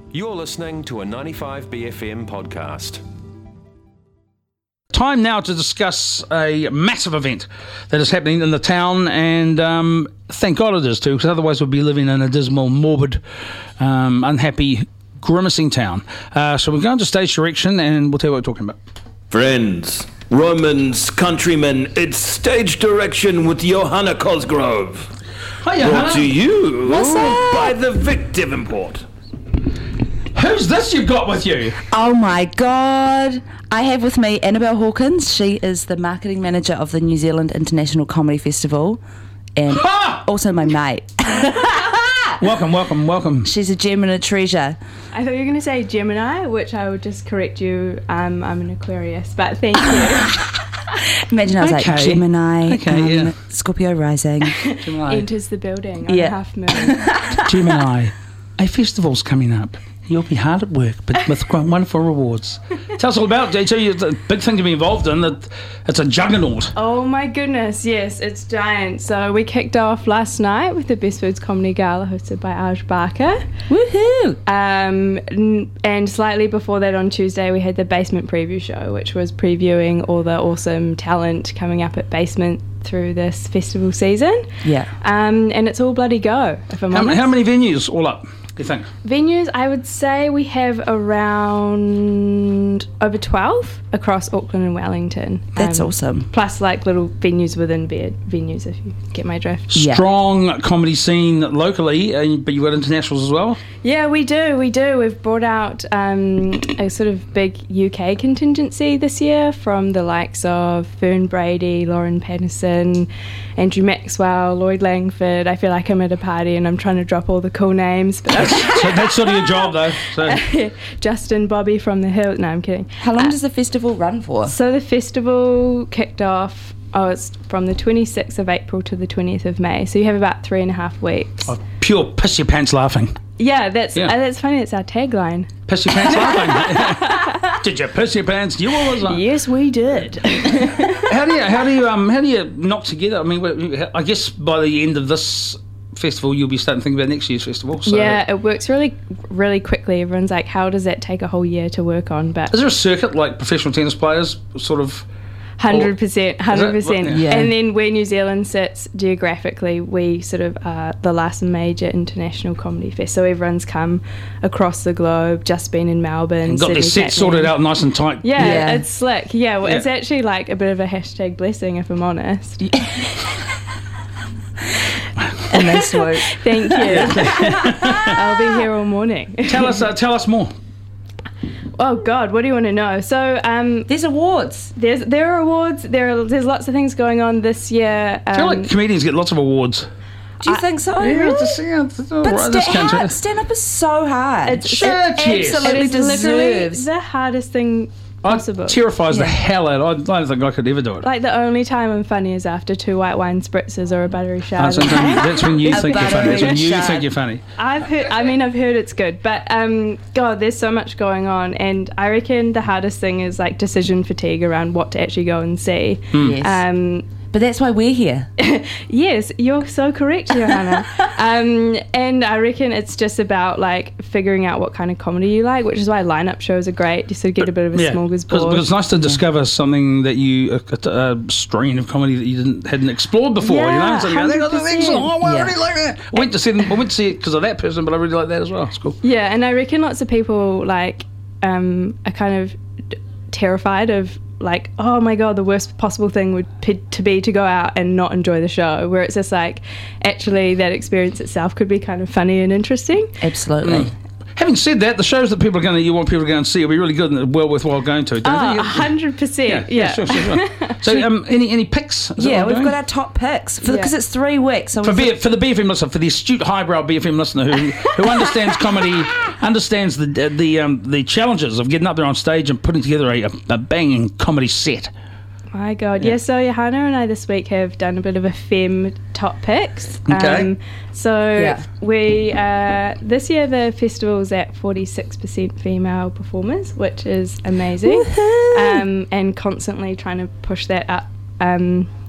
You're listening to a 95BFM podcast. Time now to discuss a massive event that is happening in the town, and thank God it is too, because otherwise we'd be living in a dismal, morbid, unhappy, grimacing town. So we're going to stage direction, and we'll tell you what we're talking about. Friends, Romans, countrymen, it's stage direction with Johanna Cosgrove. Hi, Johanna. Brought to you What's up? by the Vic Devonport. Who's this you've got with you? Oh my God. I have with me Annabelle Hawkins. She is the marketing manager of the New Zealand International Comedy Festival and also my mate. Welcome. She's a gem and a treasure. I thought you were going to say Gemini, which I would just correct you. I'm an Aquarius, but thank you. Imagine I was like Okay. Gemini, Okay, yeah. Scorpio rising. Gemini. Enters the building on Yeah. a half moon. Gemini. A festival's coming up. You'll be hard at work, but with wonderful rewards. Tell us all about it. It's a big thing to be involved in. It's a juggernaut. Oh my goodness, yes, it's giant. So we kicked off last night with the Best Foods Comedy Gala hosted by Aj Barker. Woohoo! And slightly before that on Tuesday we had the Basement Preview Show, which was previewing all the awesome talent coming up at Basement through this festival season. Yeah. And it's all bloody go, if I'm honest. How many venues all up, do you think? Venues, I would say we have around over 12 across Auckland and Wellington. That's awesome. Plus like little venues within venues, if you get my drift. Yeah. Strong comedy scene locally, but you've got internationals as well. Yeah, we do. We've brought out a sort of big UK contingency this year from the likes of Fern Brady, Lauren Patterson, Andrew Maxwell, Lloyd Langford. I feel like I'm at a party and I'm trying to drop all the cool names. But So that's sort of your job, though. So Justin Bobby from the Hill. No, I'm kidding. How long does the festival run for? So the festival kicked off, it's from the 26th of April to the 20th of May. So you have about 3.5 weeks. pure piss your pants laughing. Yeah, that's funny. It's our tagline. Piss your pants laughing. Did you piss your pants? You always are. Yes, we did. How do you knock together? I mean, I guess by the end of this festival, you'll be starting to think about next year's festival. So. Yeah, it works really, really quickly. Everyone's like, how does that take a whole year to work on? But Is there a circuit like professional tennis players sort of? 100%. Yeah. And then where New Zealand sits geographically, we sort of are the last major international comedy fest. So everyone's come across the globe, just been in Melbourne. Got their Sydney, set sorted Kathmandu. out nice and tight. Yeah, it's slick. Yeah, well, Yeah. it's actually like a bit of a hashtag blessing, if I'm honest. And they swoop. Thank you. I'll be here all morning. Tell us more. Oh God, what do you want to know? So There's awards. there are awards. There's lots of things going on this year. I feel like comedians get lots of awards. Do you think so? But Stand up is so hard. It's- Shit, it yes. absolutely literally deserves. the hardest thing possible. It terrifies the Yeah. hell out. I don't think I could ever do it. Like the only time I'm funny is after 2 white wine spritzers or a buttery That's chardonnay. that's when you A think you're funny. That's when you buttery think you're funny. I've heard it's good, but God, there's so much going on, and I reckon the hardest thing is like decision fatigue around what to actually go and see. Yes. But that's why we're here. Yes, you're so correct, Johanna. And I reckon it's just about like figuring out what kind of comedy you like, which is why lineup shows are great. You sort of get a bit of a smorgasbord. Because it's nice to discover something that a strain of comedy that you hadn't explored before. Yeah, It's like, oh, that's 100%. excellent. Oh, I Yeah. really like that. I went to see it because of that person, but I really like that as well. It's cool. Yeah, and I reckon lots of people like are kind of terrified of like, oh my God, the worst possible thing would be to go out and not enjoy the show, where it's just like, actually that experience itself could be kind of funny and interesting. Absolutely. Having said that, the shows that you want people to go and see will be really good and well worthwhile going to, don't you? 100%. Yeah. Sure. So, any picks? Is that Yeah, what I'm we've doing? got our top picks Yeah. because it's 3 weeks. So For the BFM listener, for the astute highbrow BFM listener who understands comedy, understands the challenges of getting up there on stage and putting together a banging comedy set. My God, yeah. So Johanna and I this week have done a bit of a femme top picks. Okay. We this year the festival's at 46% female performers, which is amazing. Woohoo! And constantly trying to push that up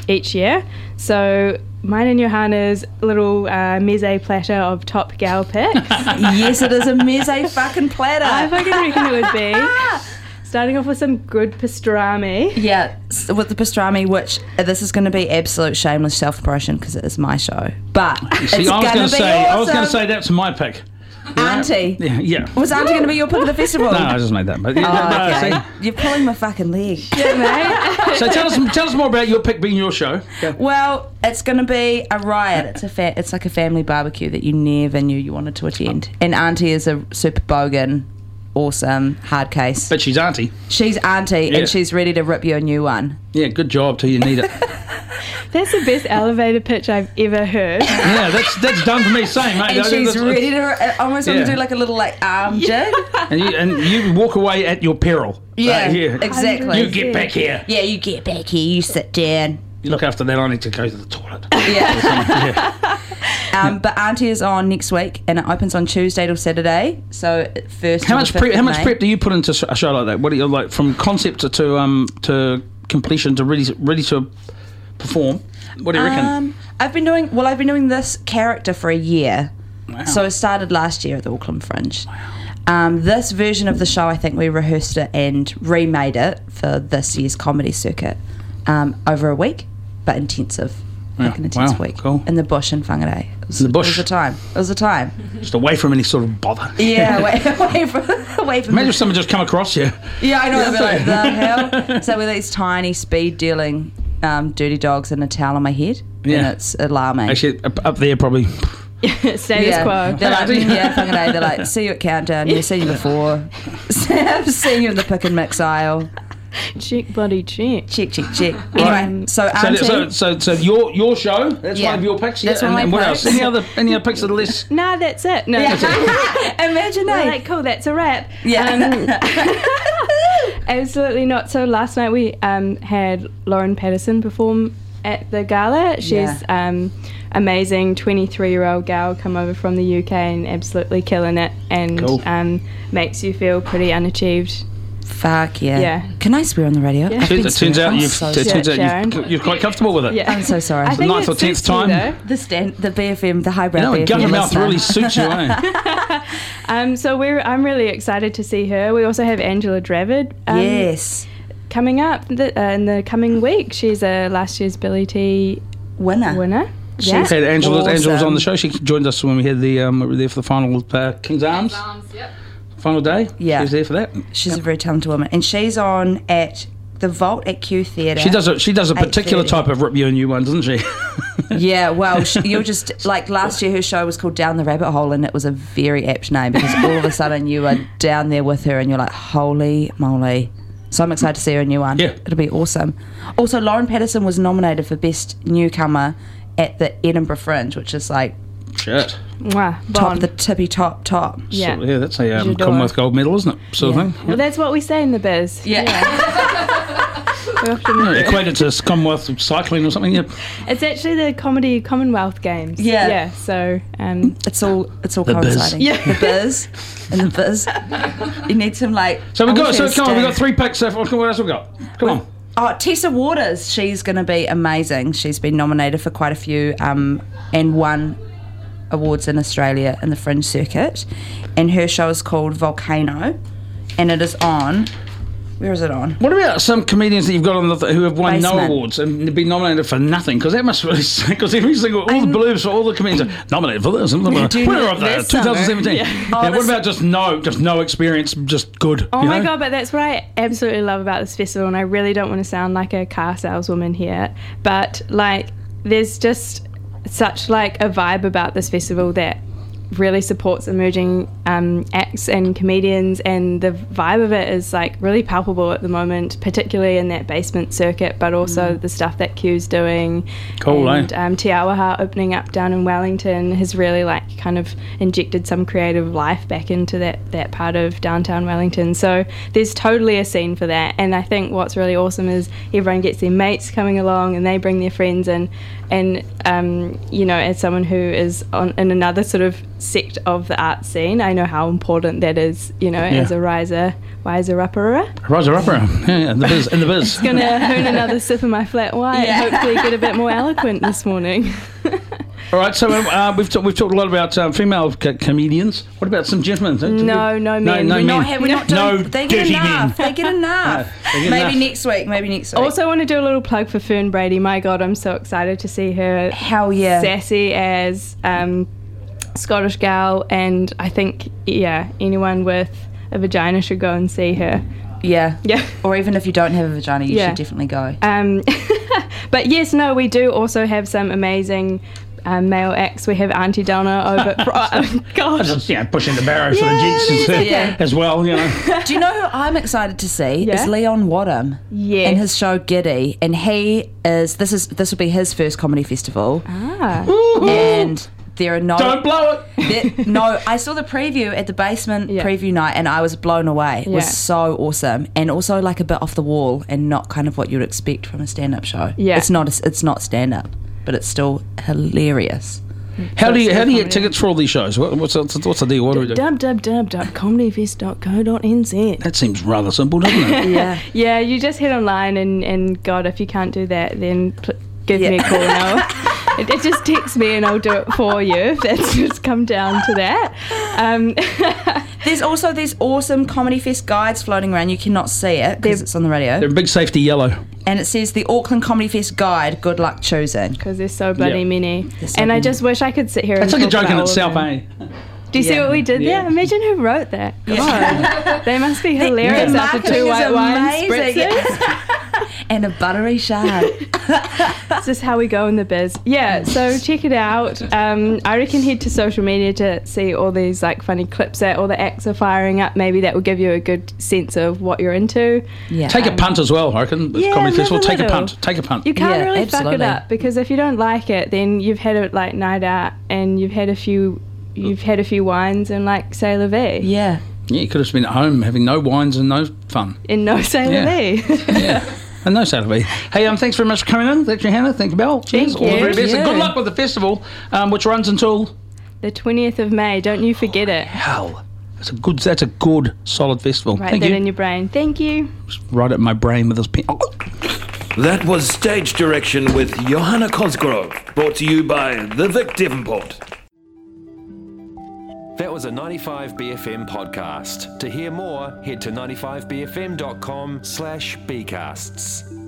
each year. So mine and Johanna's little meze platter of top gal picks. Yes, it is a meze fucking platter. I fucking reckon it would be. Starting off with some good pastrami. Yeah, with the pastrami, which this is going to be absolute shameless self-promotion because it is my show. But See, I was going to say, awesome. I was going to say that's my pick. Auntie. Yeah. Was Auntie going to be your pick of the festival? No, I just made that. But Oh, okay. see. You're pulling my fucking leg. Yeah, mate. So tell us more about your pick being your show. Well, it's going to be a riot. It's like a family barbecue that you never knew you wanted to attend. And Auntie is a super bogan, awesome, hard case. But she's auntie. She's Auntie, Yeah. and she's ready to rip you a new one. Yeah, good job till you need it. That's the best elevator pitch I've ever heard. Yeah, that's done for me. Same, mate. And she's ready to almost want to do like a little arm jig. And you walk away at your peril. Yeah, Yeah. exactly. You get back here. Yeah, you get back here, you sit down. You look after that. I need to go to the toilet. Yeah. But Auntie is on next week, and it opens on Tuesday till Saturday. So first. How much prep do you put into a show like that? What do you like from concept to completion to ready to perform? What do you reckon? I've been doing this character for a year. Wow. So it started last year at the Auckland Fringe. This version of the show, I think we rehearsed it and remade it for this year's comedy circuit over a week, but intensive. Like an intense week. Cool. In the bush in Whangarei. In the bush. It was a time. Just away from any sort of bother. Yeah, away from Imagine if someone just come across you. Yeah, I know. I'd be like, the hell? So with these tiny speed dealing dirty dogs and a towel on my head, Yeah. and it's alarming. Actually, up there probably. Status quo. They're like, Whangarei, they're like, see you at Countdown. Yeah, seen you before. I've seen you in the pick and mix aisle. Check, bloody check. Check. Anyway, so Auntie. So your show. That's Yeah. one of your picks. That's yeah. one of And my what picks. else? Any other picks of the list? Nah, that's it. No, that's it. Imagine We're that. like, cool, that's a wrap. Yeah. Absolutely not. So last night we had Lauren Patterson perform at the gala. She's amazing 23-year-old gal come over from the UK and absolutely killing it, and Cool. makes you feel pretty unachieved. Fuck yeah. Yeah. Can I swear on the radio? Yeah. I've been It turns out swearing. you've I'm so Sharon. you're quite comfortable with it. Yeah. I'm so sorry. I think ninth it or 10th suits you, time. though. The BFM, the highbrow You know, BFM gun mouth listener. really suits you, eh? So I'm really excited to see her. We also have Angela Dravid Yes. coming up in the coming week. She's a last year's Billy T Winner. winner. She's Had Angela was awesome. on the show. She joined us when we had we were there for the final King's Arms. Final day. Yeah. She was there for that. She's a very talented woman, and she's on at the Vault at Q Theatre. She does a particular 8:30. type of rip you a new one, doesn't she? Yeah, well, you're just like last year. Her show was called Down the Rabbit Hole, and it was a very apt name because all of a sudden you are down there with her, and you're like, holy moly! So I'm excited to see her new one. Yeah. It'll be awesome. Also, Lauren Patterson was nominated for Best Newcomer at the Edinburgh Fringe, which is like Shit. Mwah, top bon. the tippy top. Yeah. So, yeah, that's a J'adore. Commonwealth gold medal, isn't it? Sort Yeah. of thing. Well, that's what we say in the biz. Yeah. We often, Yeah, equated to Commonwealth cycling or something. Yeah. it's actually the Comedy Commonwealth Games. Yeah. Yeah. So It's all biz. coinciding. Yeah. The biz and the biz. You need some like. So we I got. wish So it was come on, we Sting. got 3 picks. So what else we got? Come on. Oh, Tessa Waters. She's going to be amazing. She's been nominated for quite a few and won awards in Australia in the Fringe circuit. And her show is called Volcano, and it is on. Where is it on? What about some comedians that you've got on who have won no Basement. awards and been nominated for nothing? Because that must really suck. Because all the blurbs for all the comedians are nominated for this. And winner Do you know of the this 2017. summer? Yeah. Oh, What this- about just no experience, just good? Oh you my know? god, but that's what I absolutely love about this festival, and I really don't want to sound like a car saleswoman here, but like there's just such like a vibe about this festival that really supports emerging acts and comedians, and the vibe of it is like really palpable at the moment, particularly in that basement circuit, but also the stuff that Q's doing. Cool, and eh? Te Awaha opening up down in Wellington has really like kind of injected some creative life back into that part of downtown Wellington. So there's totally a scene for that, and I think what's really awesome is everyone gets their mates coming along and they bring their friends, and you know, as someone who is in another sort of sect of the art scene. I know how important that is, as a riser upper. Riser upper. Yeah, in the biz. Gonna hoon another sip of my flat white and hopefully get a bit more eloquent this morning. All right, so we've talked a lot about female comedians. What about some gentlemen? No men. No We're men. not doing, No they get dirty enough. men. They get enough. They get Maybe enough. next week. Also want to do a little plug for Fern Brady. My God, I'm so excited to see her. Hell yeah. Sassy as Scottish gal, and I think anyone with a vagina should go and see her. Yeah. Yeah. Or even if you don't have a vagina, you should definitely go. But yes, no, we do also have some amazing male acts. We have Auntie Donna over. Gosh. Just, pushing the barrow for the gents as well. Do you know who I'm excited to see? Yeah. Is Leon Wadham. Yes. And his show Giddy. And this will be his first comedy festival. And there are no... Don't blow it. No, I saw the preview at the basement preview night and I was blown away. It was so awesome. And also like a bit off the wall and not kind of what you'd expect from a stand-up show. Yeah. It's not stand-up, but it's still hilarious. How do you get tickets for all these shows? What's the deal? What do we do? www.comedyfest.co.nz. That seems rather simple, doesn't it? Yeah. Yeah, you just head online and God, if you can't do that, then give me a call now. It just text me and I'll do it for you if that's just come down to that. There's also these awesome Comedy Fest guides floating around. You cannot see it because it's on the radio. They're big safety yellow. And it says the Auckland Comedy Fest guide, good luck choosing. Because there's so bloody Yeah. many. so And I many. just wish I could sit here and It's like a talk joke in about all itself, of them. eh? Do you see Yeah. what we did Yeah. there? Imagine who wrote that. God. They must be hilarious The after marketing two is white wine amazing. spritzers. And a buttery shark. This is how we go in the biz. Yeah, so check it out. I reckon head to social media to see all these like funny clips that all the acts are firing up. Maybe that will give you a good sense of what you're into. Yeah. Take a punt as well, I reckon. This Yeah, Comedy live Festival, a take a little. punt. Take a punt. You can't Yeah, really fuck absolutely. it up because if you don't like it, then you've had a like night out and you've had a few wines and like say la vie. Yeah. Yeah, you could have been at home having no wines and no fun. And no say la Yeah. vie. Yeah. And no Saturday. Hey, thanks very much for coming in. Thank you, Hannah. Thank you, Belle. Cheers. Thank All the you. very best. And Yeah. good luck with the festival, which runs until... The 20th of May. Don't you forget it. Hell. That's a good, solid festival. Write Thank that you. in your brain. Thank you. Write it in my brain with this pen. That was Stage Direction with Johanna Cosgrove, brought to you by The Vic Devonport. That was a 95BFM podcast. To hear more, head to 95bfm.com/bcasts.